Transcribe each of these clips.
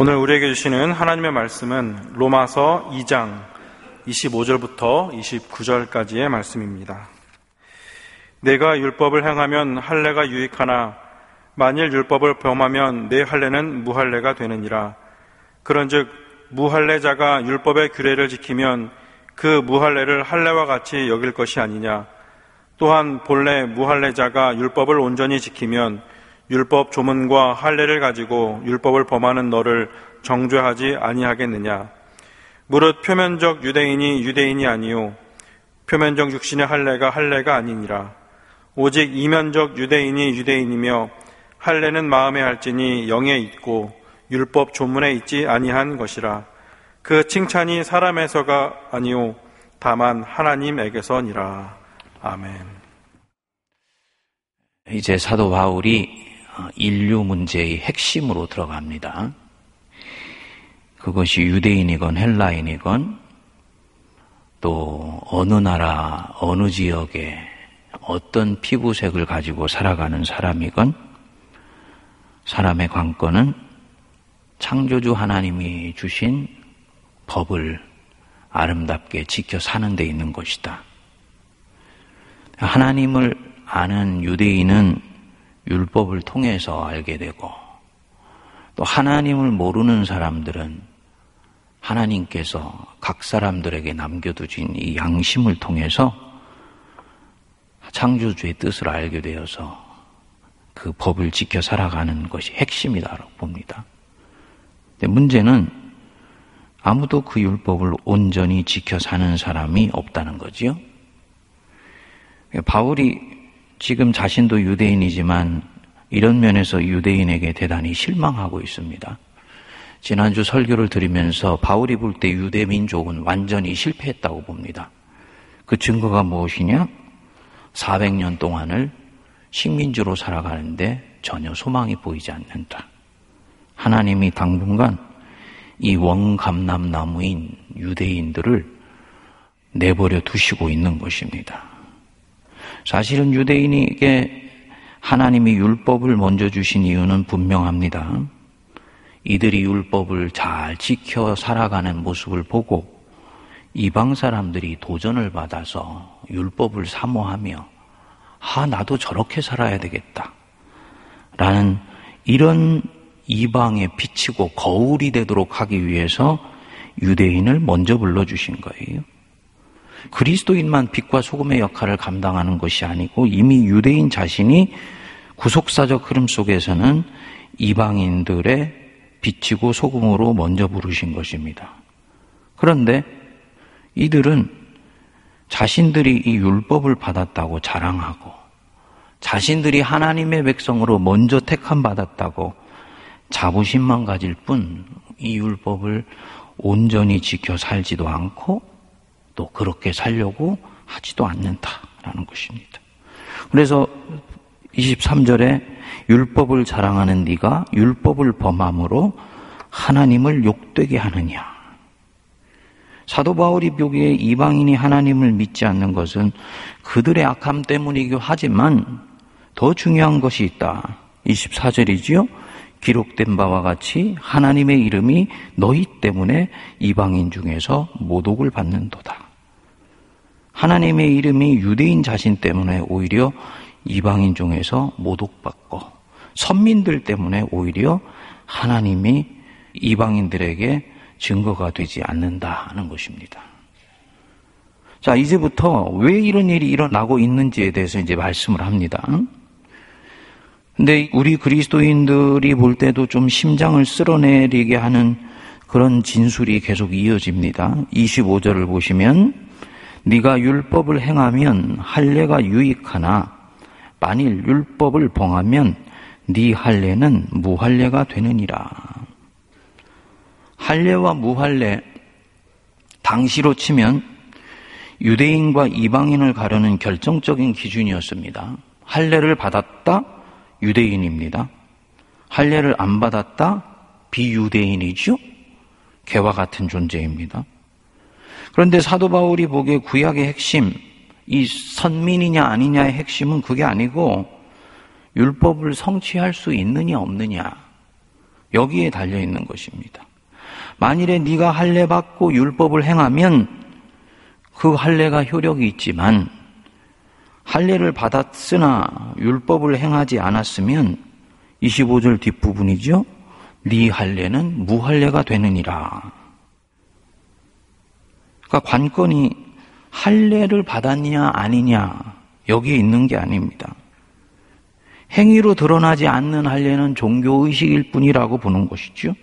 오늘 우리에게 주시는 하나님의 말씀은 로마서 2장 25절부터 29절까지의 말씀입니다. 내가 율법을 행하면 할례가 유익하나 만일 율법을 범하면 내 할례는 무할례가 되느니라. 그런즉 무할례자가 율법의 규례를 지키면 그 무할례를 할례와 같이 여길 것이 아니냐. 또한 본래 무할례자가 율법을 온전히 지키면 율법 조문과 할례를 가지고 율법을 범하는 너를 정죄하지 아니하겠느냐. 무릇 표면적 유대인이 유대인이 아니요 표면적 육신의 할례가 할례가 아니니라. 오직 이면적 유대인이 유대인이며 할례는 마음에 할지니 영에 있고 율법 조문에 있지 아니한 것이라. 그 칭찬이 사람에서가 아니요 다만 하나님에게서니라. 아멘. 이제 사도 바울이 인류 문제의 핵심으로 들어갑니다. 그것이 유대인이건 헬라인이건 또 어느 나라 어느 지역에 어떤 피부색을 가지고 살아가는 사람이건 사람의 관건은 창조주 하나님이 주신 법을 아름답게 지켜 사는 데 있는 것이다. 하나님을 아는 유대인은 율법을 통해서 알게 되고 또 하나님을 모르는 사람들은 하나님께서 각 사람들에게 남겨두신 이 양심을 통해서 창조주의 뜻을 알게 되어서 그 법을 지켜 살아가는 것이 핵심이다라고 봅니다. 근데 문제는 아무도 그 율법을 온전히 지켜 사는 사람이 없다는 거지요. 바울이 지금 자신도 유대인이지만 이런 면에서 유대인에게 대단히 실망하고 있습니다. 지난주 설교를 들으면서 바울이 볼 때 유대 민족은 완전히 실패했다고 봅니다. 그 증거가 무엇이냐? 400년 동안을 식민지로 살아가는데 전혀 소망이 보이지 않는다. 하나님이 당분간 이 원감람나무인 유대인들을 내버려 두시고 있는 것입니다. 사실은 유대인에게 하나님이 율법을 먼저 주신 이유는 분명합니다. 이들이 율법을 잘 지켜 살아가는 모습을 보고 이방 사람들이 도전을 받아서 율법을 사모하며 나도 저렇게 살아야 되겠다 라는 이런 이방에 비치고 거울이 되도록 하기 위해서 유대인을 먼저 불러주신 거예요. 그리스도인만 빛과 소금의 역할을 감당하는 것이 아니고 이미 유대인 자신이 구속사적 흐름 속에서는 이방인들의 빛이고 소금으로 먼저 부르신 것입니다. 그런데 이들은 자신들이 이 율법을 받았다고 자랑하고 자신들이 하나님의 백성으로 먼저 택함 받았다고 자부심만 가질 뿐 이 율법을 온전히 지켜 살지도 않고 또 그렇게 살려고 하지도 않는다라는 것입니다. 그래서 23절에 율법을 자랑하는 네가 율법을 범함으로 하나님을 욕되게 하느냐. 사도 바울이 보기에 이방인이 하나님을 믿지 않는 것은 그들의 악함 때문이기도 하지만 더 중요한 것이 있다. 24절이지요. 기록된 바와 같이 하나님의 이름이 너희 때문에 이방인 중에서 모독을 받는도다. 하나님의 이름이 유대인 자신 때문에 오히려 이방인 중에서 모독받고 선민들 때문에 오히려 하나님이 이방인들에게 증거가 되지 않는다는 것입니다. 자, 이제부터 왜 이런 일이 일어나고 있는지에 대해서 이제 말씀을 합니다. 근데 우리 그리스도인들이 볼 때도 좀 심장을 쓸어내리게 하는 그런 진술이 계속 이어집니다. 25절을 보시면 네가 율법을 행하면 할례가 유익하나 만일 율법을 범하면 네 할례는 무할례가 되느니라. 할례와 무할례, 당시로 치면 유대인과 이방인을 가르는 결정적인 기준이었습니다. 할례를 받았다? 유대인입니다. 할례를 안 받았다? 비유대인이죠? 개와 같은 존재입니다. 그런데 사도 바울이 보기에 구약의 핵심, 이 선민이냐 아니냐의 핵심은 그게 아니고 율법을 성취할 수 있느냐 없느냐, 여기에 달려있는 것입니다. 만일에 네가 할례 받고 율법을 행하면 그 할례가 효력이 있지만 할례를 받았으나 율법을 행하지 않았으면 25절 뒷부분이죠. 네 할례는 무할례가 되느니라. 그러니까 관건이 할례를 받았냐 아니냐 여기에 있는 게 아닙니다. 행위로 드러나지 않는 할례는 종교의식일 뿐이라고 보는 것이죠.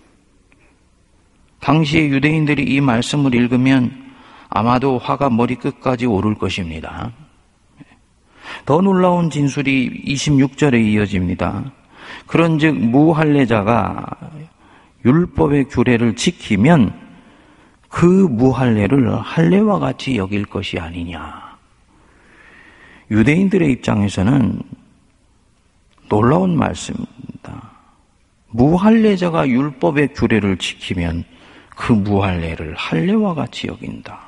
당시에 유대인들이 이 말씀을 읽으면 아마도 화가 머리끝까지 오를 것입니다. 더 놀라운 진술이 26절에 이어집니다. 그런즉 무할례자가 율법의 규례를 지키면 그 무할례를 할례와 같이 여길 것이 아니냐. 유대인들의 입장에서는 놀라운 말씀입니다. 무할례자가 율법의 규례를 지키면 그 무할례를 할례와 같이 여긴다.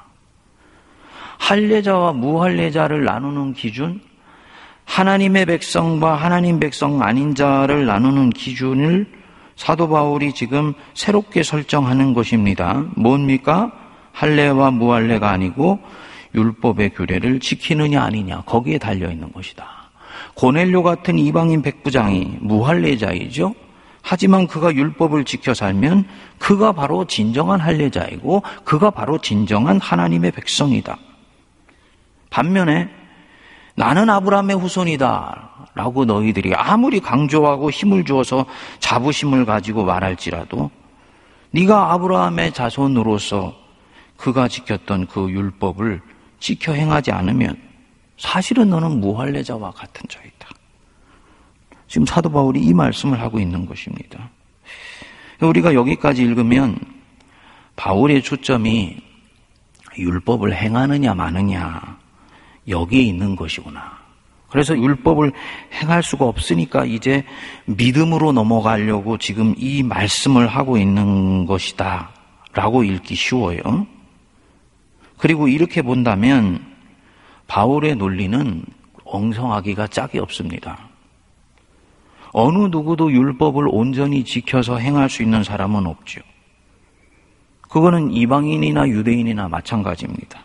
할례자와 무할례자를 나누는 기준, 하나님의 백성과 하나님 백성 아닌 자를 나누는 기준을 사도 바울이 지금 새롭게 설정하는 것입니다. 뭡니까? 할례와 무할례가 아니고 율법의 규례를 지키느냐 아니냐, 거기에 달려있는 것이다. 고넬료 같은 이방인 백부장이 무할례자이죠. 하지만 그가 율법을 지켜 살면 그가 바로 진정한 할례자이고 그가 바로 진정한 하나님의 백성이다. 반면에 나는 아브라함의 후손이다 라고 너희들이 아무리 강조하고 힘을 주어서 자부심을 가지고 말할지라도 네가 아브라함의 자손으로서 그가 지켰던 그 율법을 지켜 행하지 않으면 사실은 너는 무할례자와 같은 자이다. 지금 사도 바울이 이 말씀을 하고 있는 것입니다. 우리가 여기까지 읽으면 바울의 초점이 율법을 행하느냐 마느냐 여기에 있는 것이구나. 그래서 율법을 행할 수가 없으니까 이제 믿음으로 넘어가려고 지금 이 말씀을 하고 있는 것이다 라고 읽기 쉬워요. 그리고 이렇게 본다면 바울의 논리는 엉성하기가 짝이 없습니다. 어느 누구도 율법을 온전히 지켜서 행할 수 있는 사람은 없죠. 그거는 이방인이나 유대인이나 마찬가지입니다.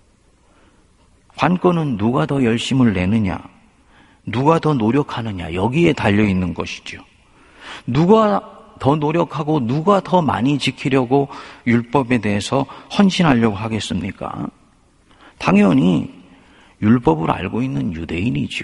관건은 누가 더 열심을 내느냐, 누가 더 노력하느냐 여기에 달려있는 것이죠. 누가 더 노력하고 누가 더 많이 지키려고 율법에 대해서 헌신하려고 하겠습니까? 당연히 율법을 알고 있는 유대인이죠.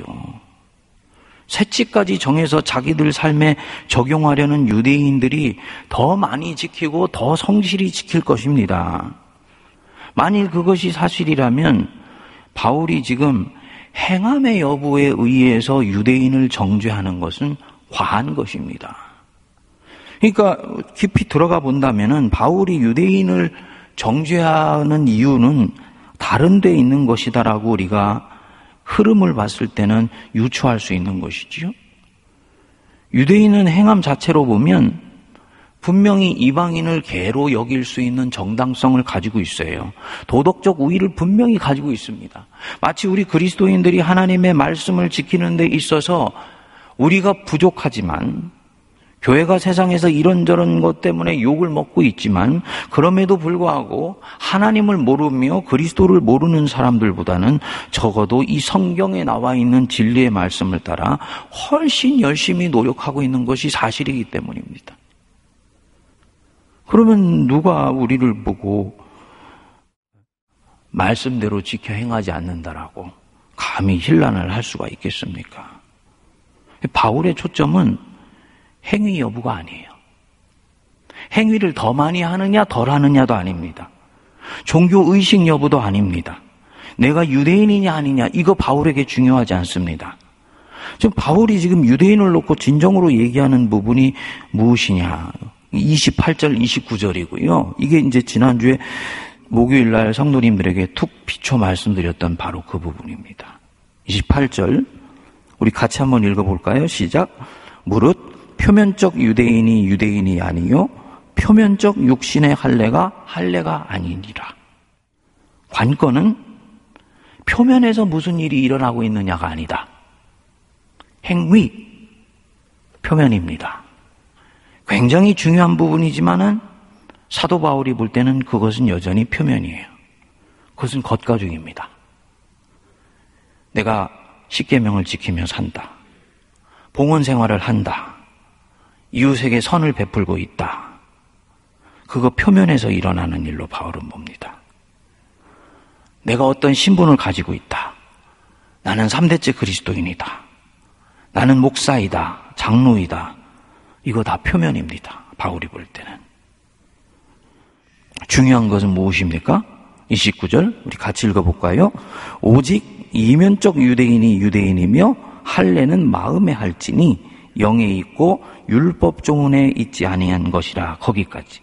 새치까지 정해서 자기들 삶에 적용하려는 유대인들이 더 많이 지키고 더 성실히 지킬 것입니다. 만일 그것이 사실이라면 바울이 지금 행함의 여부에 의해서 유대인을 정죄하는 것은 과한 것입니다. 그러니까 깊이 들어가 본다면은 바울이 유대인을 정죄하는 이유는 다른 데 있는 것이다라고 우리가 흐름을 봤을 때는 유추할 수 있는 것이지요. 유대인은 행함 자체로 보면 분명히 이방인을 개로 여길 수 있는 정당성을 가지고 있어요. 도덕적 우위를 분명히 가지고 있습니다. 마치 우리 그리스도인들이 하나님의 말씀을 지키는 데 있어서 우리가 부족하지만 교회가 세상에서 이런저런 것 때문에 욕을 먹고 있지만 그럼에도 불구하고 하나님을 모르며 그리스도를 모르는 사람들보다는 적어도 이 성경에 나와 있는 진리의 말씀을 따라 훨씬 열심히 노력하고 있는 것이 사실이기 때문입니다. 그러면 누가 우리를 보고 말씀대로 지켜 행하지 않는다라고 감히 힐난을 할 수가 있겠습니까? 바울의 초점은 행위 여부가 아니에요. 행위를 더 많이 하느냐 덜 하느냐도 아닙니다. 종교 의식 여부도 아닙니다. 내가 유대인이냐 아니냐 이거 바울에게 중요하지 않습니다. 지금 바울이 지금 유대인을 놓고 진정으로 얘기하는 부분이 무엇이냐? 28절, 29절이고요. 이게 이제 지난주에 목요일 날 성도님들에게 툭 비춰 말씀드렸던 바로 그 부분입니다. 28절 우리 같이 한번 읽어볼까요? 시작. 무릇 표면적 유대인이 유대인이 아니요 표면적 육신의 할례가 아니니라. 관건은 표면에서 무슨 일이 일어나고 있느냐가 아니다. 행위, 표면입니다. 굉장히 중요한 부분이지만은 사도 바울이 볼 때는 그것은 여전히 표면이에요. 그것은 겉가죽입니다. 내가 십계명을 지키며 산다. 봉헌 생활을 한다. 이웃에게 선을 베풀고 있다. 그거 표면에서 일어나는 일로 바울은 봅니다. 내가 어떤 신분을 가지고 있다. 나는 3대째 그리스도인이다. 나는 목사이다. 장로이다. 이거 다 표면입니다. 바울이 볼 때는. 중요한 것은 무엇입니까? 29절 우리 같이 읽어볼까요? 오직 이면적 유대인이 유대인이며 할례는 마음에 할지니 영에 있고 율법 조문에 있지 아니한 것이라. 거기까지.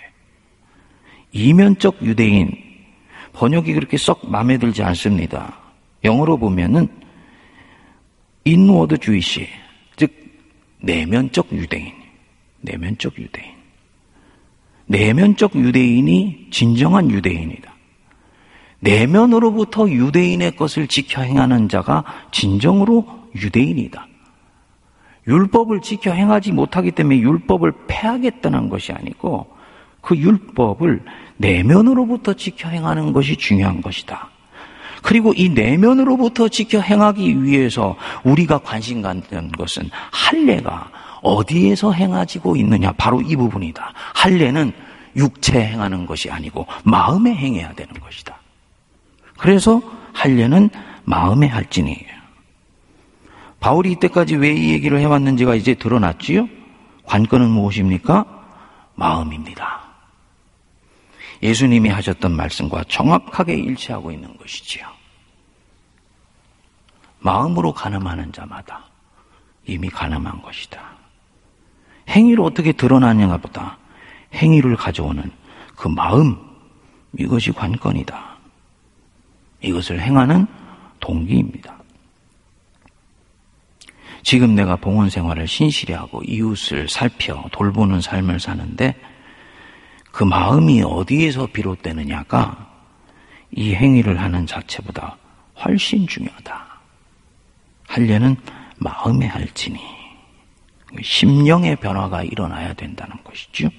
이면적 유대인, 번역이 그렇게 썩 마음에 들지 않습니다. 영어로 보면은 inward Jewish, 즉 내면적 유대인. 내면적 유대인. 내면적 유대인이 진정한 유대인이다. 내면으로부터 유대인의 것을 지켜 행하는 자가 진정으로 유대인이다. 율법을 지켜 행하지 못하기 때문에 율법을 폐하겠다는 것이 아니고 그 율법을 내면으로부터 지켜 행하는 것이 중요한 것이다. 그리고 이 내면으로부터 지켜 행하기 위해서 우리가 관심 갖는 것은 할례가 어디에서 행하지고 있느냐, 바로 이 부분이다. 할례는 육체에 행하는 것이 아니고 마음에 행해야 되는 것이다. 그래서 할례는 마음에 할지니예요. 바울이 이때까지 왜 이 얘기를 해왔는지가 이제 드러났지요? 관건은 무엇입니까? 마음입니다. 예수님이 하셨던 말씀과 정확하게 일치하고 있는 것이지요. 마음으로 가늠하는 자마다 이미 가늠한 것이다. 행위로 어떻게 드러나느냐 보다 행위를 가져오는 그 마음, 이것이 관건이다. 이것을 행하는 동기입니다. 지금 내가 봉헌 생활을 신실히 하고 이웃을 살펴 돌보는 삶을 사는데 그 마음이 어디에서 비롯되느냐가 이 행위를 하는 자체보다 훨씬 중요하다. 할례는 마음에 할지니 심령의 변화가 일어나야 된다는 것이죠.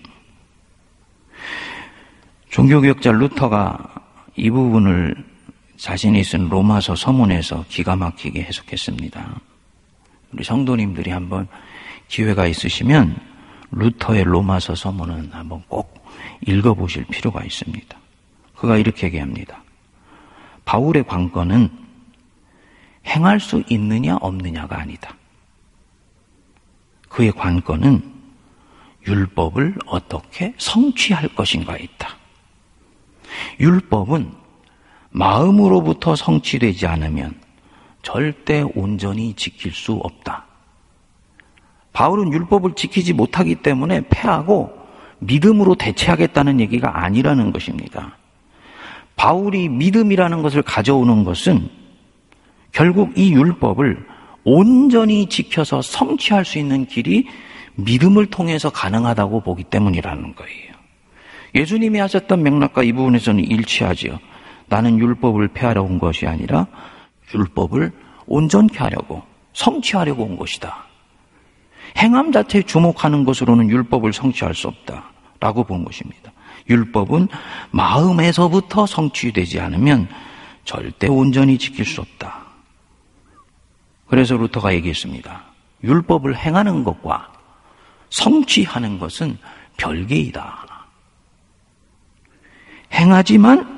종교개혁자 루터가 이 부분을 자신이 쓴 로마서 서문에서 기가 막히게 해석했습니다. 우리 성도님들이 한번 기회가 있으시면 루터의 로마서 서문은 한번 꼭 읽어보실 필요가 있습니다. 그가 이렇게 얘기합니다. 바울의 관건은 행할 수 있느냐 없느냐가 아니다. 그의 관건은 율법을 어떻게 성취할 것인가에 있다. 율법은 마음으로부터 성취되지 않으면 절대 온전히 지킬 수 없다. 바울은 율법을 지키지 못하기 때문에 폐하고 믿음으로 대체하겠다는 얘기가 아니라는 것입니다. 바울이 믿음이라는 것을 가져오는 것은 결국 이 율법을 온전히 지켜서 성취할 수 있는 길이 믿음을 통해서 가능하다고 보기 때문이라는 거예요. 예수님이 하셨던 맥락과 이 부분에서는 일치하지요. 나는 율법을 폐하러 온 것이 아니라 율법을 온전케 하려고, 성취하려고 온 것이다. 행함 자체에 주목하는 것으로는 율법을 성취할 수 없다라고 본 것입니다. 율법은 마음에서부터 성취되지 않으면 절대 온전히 지킬 수 없다. 그래서 루터가 얘기했습니다. 율법을 행하는 것과 성취하는 것은 별개이다. 행하지만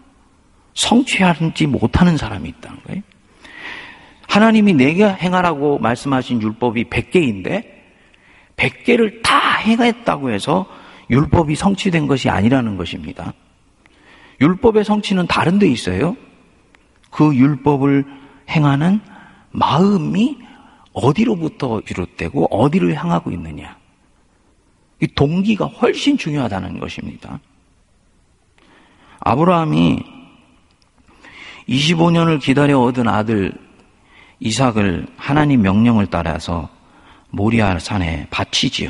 성취하지 못하는 사람이 있다는 거예요. 하나님이 내가 행하라고 말씀하신 율법이 100개인데 100개를 다 행했다고 해서 율법이 성취된 것이 아니라는 것입니다. 율법의 성취는 다른 데 있어요. 그 율법을 행하는 마음이 어디로부터 비롯되고 어디를 향하고 있느냐. 이 동기가 훨씬 중요하다는 것입니다. 아브라함이 25년을 기다려 얻은 아들 이삭을 하나님 명령을 따라서 모리아 산에 바치지요.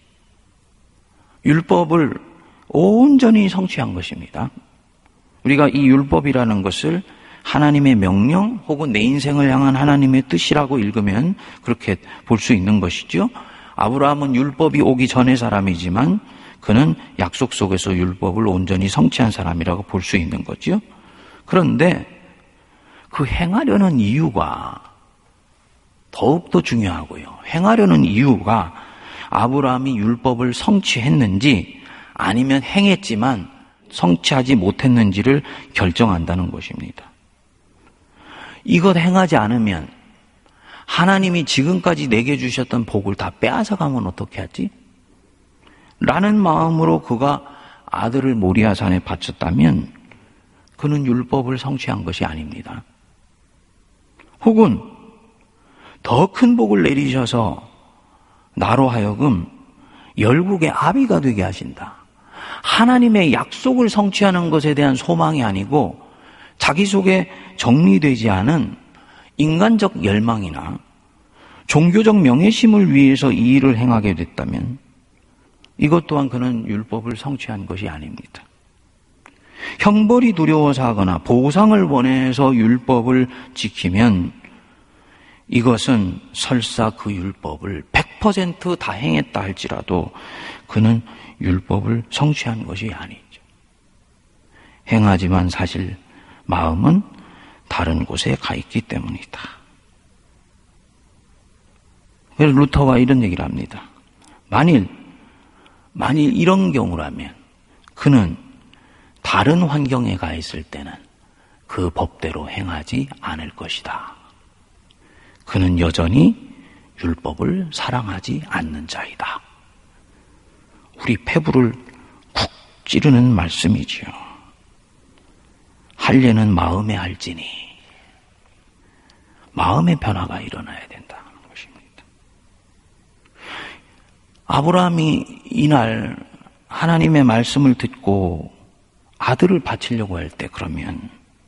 율법을 온전히 성취한 것입니다. 우리가 이 율법이라는 것을 하나님의 명령 혹은 내 인생을 향한 하나님의 뜻이라고 읽으면 그렇게 볼 수 있는 것이죠. 아브라함은 율법이 오기 전의 사람이지만 그는 약속 속에서 율법을 온전히 성취한 사람이라고 볼 수 있는 거죠. 그런데 그 행하려는 이유가 더욱더 중요하고요. 행하려는 이유가 아브라함이 율법을 성취했는지 아니면 행했지만 성취하지 못했는지를 결정한다는 것입니다. 이것 행하지 않으면 하나님이 지금까지 내게 주셨던 복을 다 빼앗아가면 어떻게 하지? 라는 마음으로 그가 아들을 모리아산에 바쳤다면 그는 율법을 성취한 것이 아닙니다. 혹은 더 큰 복을 내리셔서 나로 하여금 열국의 아비가 되게 하신다. 하나님의 약속을 성취하는 것에 대한 소망이 아니고 자기 속에 정리되지 않은 인간적 열망이나 종교적 명예심을 위해서 이 일을 행하게 됐다면 이것 또한 그는 율법을 성취한 것이 아닙니다. 형벌이 두려워서 하거나 보상을 원해서 율법을 지키면 이것은 설사 그 율법을 100% 다 행했다 할지라도 그는 율법을 성취한 것이 아니죠. 행하지만 사실 마음은 다른 곳에 가 있기 때문이다. 그래서 루터가 이런 얘기를 합니다. 만일 이런 경우라면 그는 다른 환경에 가 있을 때는 그 법대로 행하지 않을 것이다. 그는 여전히 율법을 사랑하지 않는 자이다. 우리 폐부를 쿡 찌르는 말씀이지요. 할례는 마음에 할지니 마음의 변화가 일어나야 된다는 것입니다. 아브라함이 이날 하나님의 말씀을 듣고 아들을 바치려고 할 때 그러면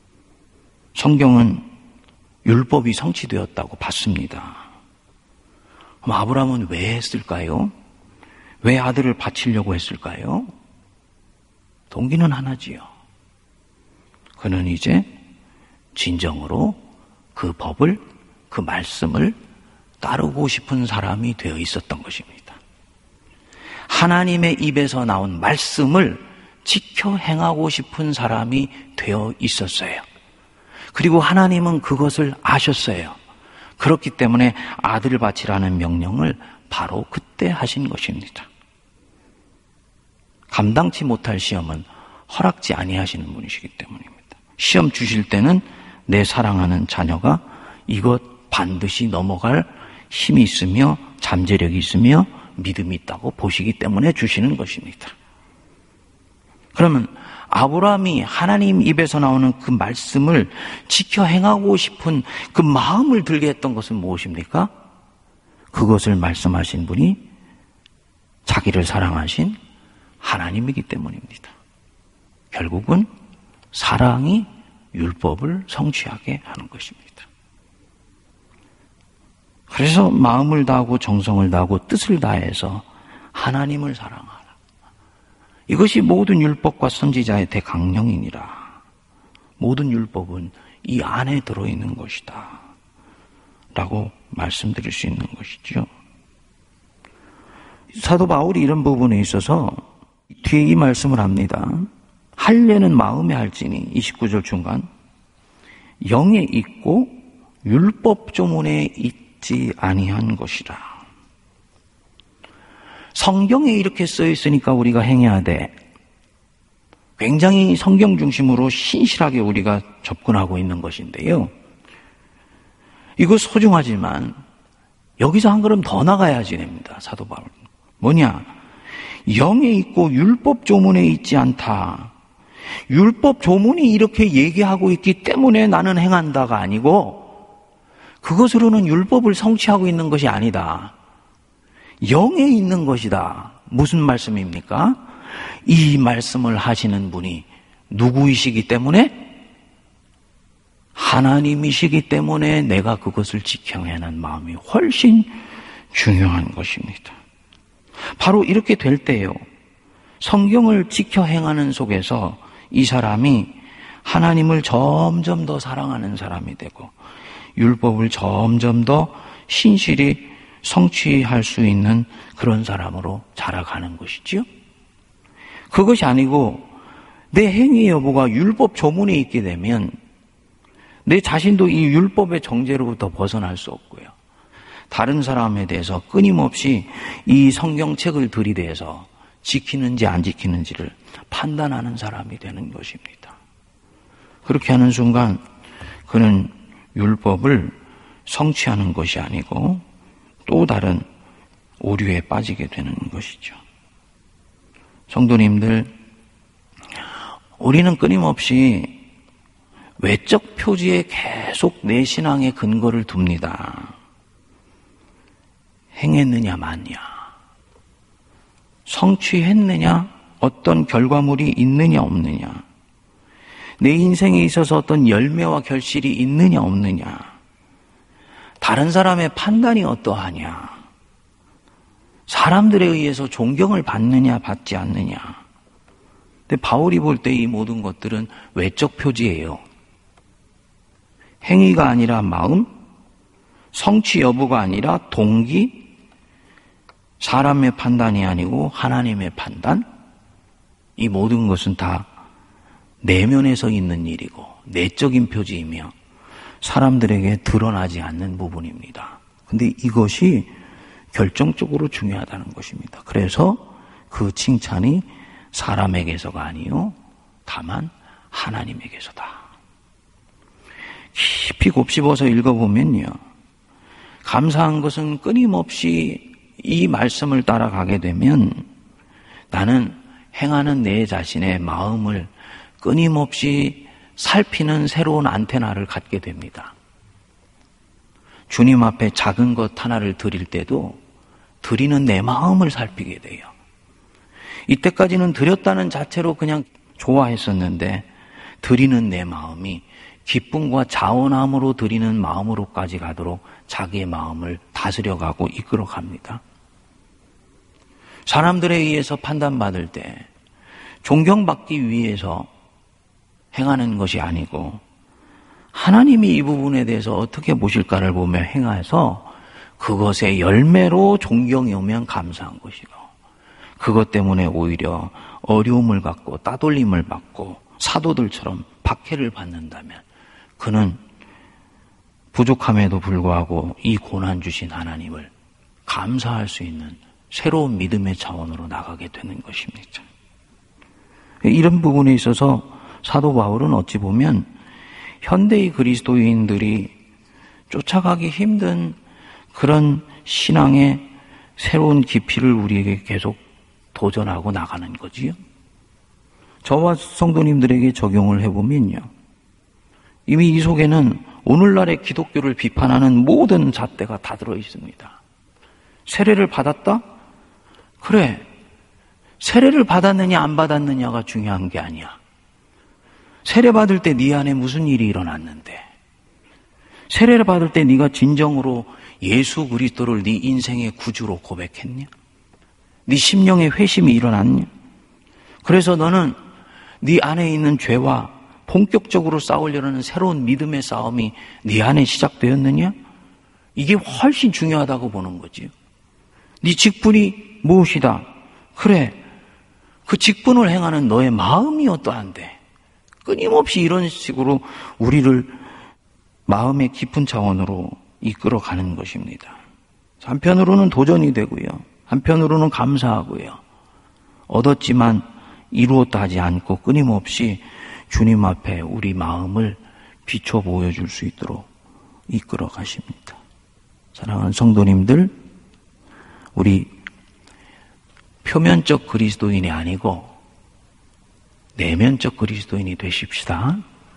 성경은 율법이 성취되었다고 봤습니다. 그럼 아브라함은 왜 했을까요? 왜 아들을 바치려고 했을까요? 동기는 하나지요. 그는 이제 진정으로 그 법을, 그 말씀을 따르고 싶은 사람이 되어 있었던 것입니다. 하나님의 입에서 나온 말씀을 지켜 행하고 싶은 사람이 되어 있었어요. 그리고 하나님은 그것을 아셨어요. 그렇기 때문에 아들을 바치라는 명령을 바로 그때 하신 것입니다. 감당치 못할 시험은 허락지 아니하시는 분이시기 때문입니다. 시험 주실 때는 내 사랑하는 자녀가 이것 반드시 넘어갈 힘이 있으며 잠재력이 있으며 믿음이 있다고 보시기 때문에 주시는 것입니다. 그러면 아브라함이 하나님 입에서 나오는 그 말씀을 지켜 행하고 싶은 그 마음을 들게 했던 것은 무엇입니까? 그것을 말씀하신 분이 자기를 사랑하신 하나님이기 때문입니다. 결국은 사랑이 율법을 성취하게 하는 것입니다. 그래서 마음을 다하고 정성을 다하고 뜻을 다해서 하나님을 사랑하라. 이것이 모든 율법과 선지자의 대강령이니라. 모든 율법은 이 안에 들어있는 것이다. 라고 말씀드릴 수 있는 것이죠. 사도 바울이 이런 부분에 있어서 뒤에 이 말씀을 합니다. 할례는 마음에 할지니 29절 중간 영에 있고 율법 조문에 있지 아니한 것이라. 성경에 이렇게 써 있으니까 우리가 행해야 돼. 굉장히 성경 중심으로 신실하게 우리가 접근하고 있는 것인데요. 이거 소중하지만 여기서 한 걸음 더 나가야지 됩니다. 사도 바울. 뭐냐? 영에 있고 율법 조문에 있지 않다. 율법 조문이 이렇게 얘기하고 있기 때문에 나는 행한다가 아니고 그것으로는 율법을 성취하고 있는 것이 아니다. 영에 있는 것이다. 무슨 말씀입니까? 이 말씀을 하시는 분이 누구이시기 때문에? 하나님이시기 때문에 내가 그것을 지켜내는 마음이 훨씬 중요한 것입니다. 바로 이렇게 될 때요. 성경을 지켜 행하는 속에서 이 사람이 하나님을 점점 더 사랑하는 사람이 되고 율법을 점점 더 신실히 성취할 수 있는 그런 사람으로 자라가는 것이지요. 그것이 아니고 내 행위 여부가 율법 조문에 있게 되면 내 자신도 이 율법의 정죄로부터 벗어날 수 없고요. 다른 사람에 대해서 끊임없이 이 성경책을 들이대서 지키는지 안 지키는지를 판단하는 사람이 되는 것입니다. 그렇게 하는 순간 그는 율법을 성취하는 것이 아니고 또 다른 오류에 빠지게 되는 것이죠. 성도님들, 우리는 끊임없이 외적 표지에 계속 내 신앙의 근거를 둡니다. 행했느냐 마냐, 성취했느냐, 어떤 결과물이 있느냐 없느냐, 내 인생에 있어서 어떤 열매와 결실이 있느냐 없느냐, 다른 사람의 판단이 어떠하냐, 사람들에 의해서 존경을 받느냐 받지 않느냐. 근데 바울이 볼 때 이 모든 것들은 외적 표지예요. 행위가 아니라 마음, 성취 여부가 아니라 동기, 사람의 판단이 아니고 하나님의 판단, 이 모든 것은 다 내면에서 있는 일이고 내적인 표지이며 사람들에게 드러나지 않는 부분입니다. 근데 이것이 결정적으로 중요하다는 것입니다. 그래서 그 칭찬이 사람에게서가 아니요 다만 하나님에게서다. 깊이 곱씹어서 읽어보면요, 감사한 것은 끊임없이 이 말씀을 따라가게 되면 나는 행하는 내 자신의 마음을 끊임없이 살피는 새로운 안테나를 갖게 됩니다. 주님 앞에 작은 것 하나를 드릴 때도 드리는 내 마음을 살피게 돼요. 이때까지는 드렸다는 자체로 그냥 좋아했었는데 드리는 내 마음이 기쁨과 자원함으로 드리는 마음으로까지 가도록 자기의 마음을 다스려가고 이끌어갑니다. 사람들에 의해서 판단받을 때 존경받기 위해서 행하는 것이 아니고 하나님이 이 부분에 대해서 어떻게 보실까를 보며 행해서 그것의 열매로 존경이 오면 감사한 것이고, 그것 때문에 오히려 어려움을 갖고 따돌림을 받고 사도들처럼 박해를 받는다면 그는 부족함에도 불구하고 이 고난 주신 하나님을 감사할 수 있는 새로운 믿음의 차원으로 나가게 되는 것입니다. 이런 부분에 있어서 사도 바울은 어찌 보면 현대의 그리스도인들이 쫓아가기 힘든 그런 신앙의 새로운 깊이를 우리에게 계속 도전하고 나가는 거지요. 저와 성도님들에게 적용을 해보면요, 이미 이 속에는 오늘날의 기독교를 비판하는 모든 잣대가 다 들어있습니다. 세례를 받았다? 그래, 세례를 받았느냐 안 받았느냐가 중요한 게 아니야. 세례 받을 때 네 안에 무슨 일이 일어났는데, 세례를 받을 때 네가 진정으로 예수 그리스도를 네 인생의 구주로 고백했냐? 네 심령의 회심이 일어났냐? 그래서 너는 네 안에 있는 죄와 본격적으로 싸우려는 새로운 믿음의 싸움이 네 안에 시작되었느냐? 이게 훨씬 중요하다고 보는 거지요. 네 직분이 무엇이다? 그래, 그 직분을 행하는 너의 마음이 어떠한데? 끊임없이 이런 식으로 우리를 마음의 깊은 차원으로 이끌어가는 것입니다. 한편으로는 도전이 되고요, 한편으로는 감사하고요, 얻었지만 이루었다 하지 않고 끊임없이 주님 앞에 우리 마음을 비춰 보여줄 수 있도록 이끌어 가십니다. 사랑하는 성도님들, 우리 표면적 그리스도인이 아니고 내면적 그리스도인이 되십시다.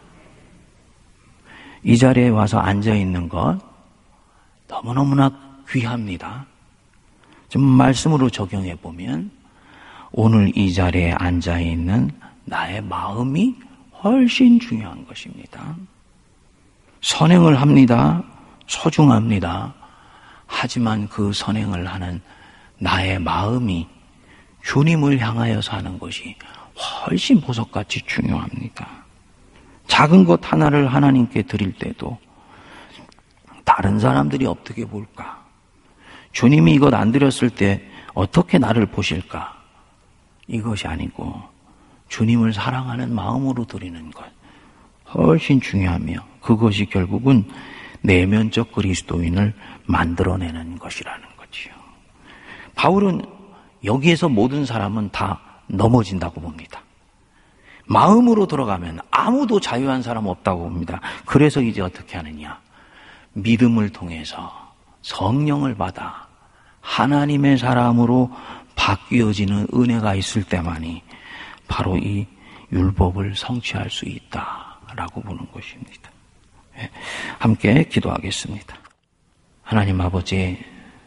이 자리에 와서 앉아있는 것 너무너무나 귀합니다. 좀 말씀으로 적용해 보면 오늘 이 자리에 앉아있는 나의 마음이 훨씬 중요한 것입니다. 선행을 합니다. 소중합니다. 하지만 그 선행을 하는 나의 마음이 주님을 향하여서 하는 것이 훨씬 보석같이 중요합니다. 작은 것 하나를 하나님께 드릴 때도 다른 사람들이 어떻게 볼까? 주님이 이것 안 드렸을 때 어떻게 나를 보실까? 이것이 아니고 주님을 사랑하는 마음으로 드리는 것, 훨씬 중요하며 그것이 결국은 내면적 그리스도인을 만들어내는 것이라는 거지요. 바울은 여기에서 모든 사람은 다 넘어진다고 봅니다. 마음으로 들어가면 아무도 자유한 사람 없다고 봅니다. 그래서 이제 어떻게 하느냐? 믿음을 통해서 성령을 받아 하나님의 사람으로 바뀌어지는 은혜가 있을 때만이 바로 이 율법을 성취할 수 있다라고 보는 것입니다. 함께 기도하겠습니다. 하나님 아버지,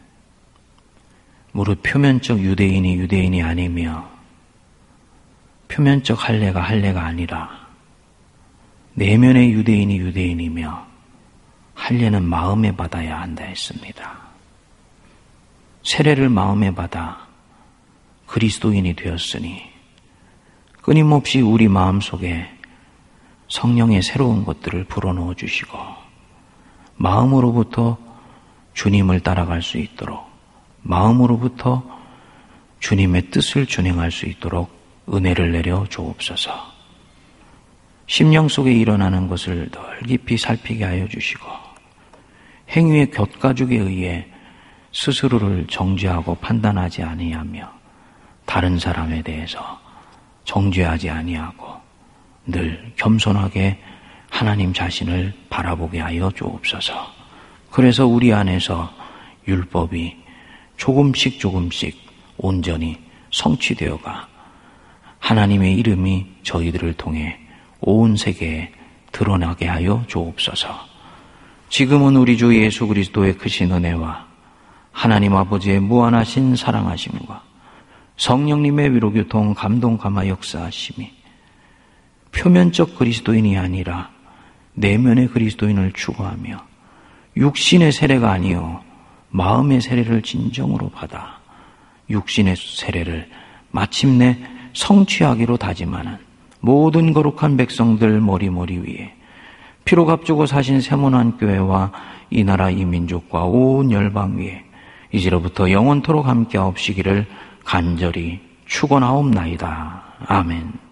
무릇 표면적 유대인이 아니며 표면적 할례가 아니라 내면의 유대인이며 할례는 마음에 받아야 한다 했습니다. 세례를 마음에 받아 그리스도인이 되었으니 끊임없이 우리 마음속에 성령의 새로운 것들을 불어넣어 주시고 마음으로부터 주님을 따라갈 수 있도록, 마음으로부터 주님의 뜻을 준행할 수 있도록 은혜를 내려 주옵소서. 심령 속에 일어나는 것을 덜 깊이 살피게 하여 주시고 행위의 곁가죽에 의해 스스로를 정죄하고 판단하지 아니하며 다른 사람에 대해서 정죄하지 아니하고 늘 겸손하게 하나님 자신을 바라보게 하여 주옵소서. 그래서 우리 안에서 율법이 조금씩 온전히 성취되어가 하나님의 이름이 저희들을 통해 온 세계에 드러나게 하여 주옵소서. 지금은 우리 주 예수 그리스도의 크신 은혜와 하나님 아버지의 무한하신 사랑하심과 성령님의 위로교통 감동 감화 역사하심이 표면적 그리스도인이 아니라 내면의 그리스도인을 추구하며 육신의 세례가 아니요 마음의 세례를 진정으로 받아 육신의 세례를 마침내 성취하기로 다짐하는 모든 거룩한 백성들 머리 위에 피로 값주고 사신 세문안 교회와 이 나라 이 민족과 온 열방 위에 이제로부터 영원토록 함께하옵시기를 간절히 축원하옵나이다. 아멘.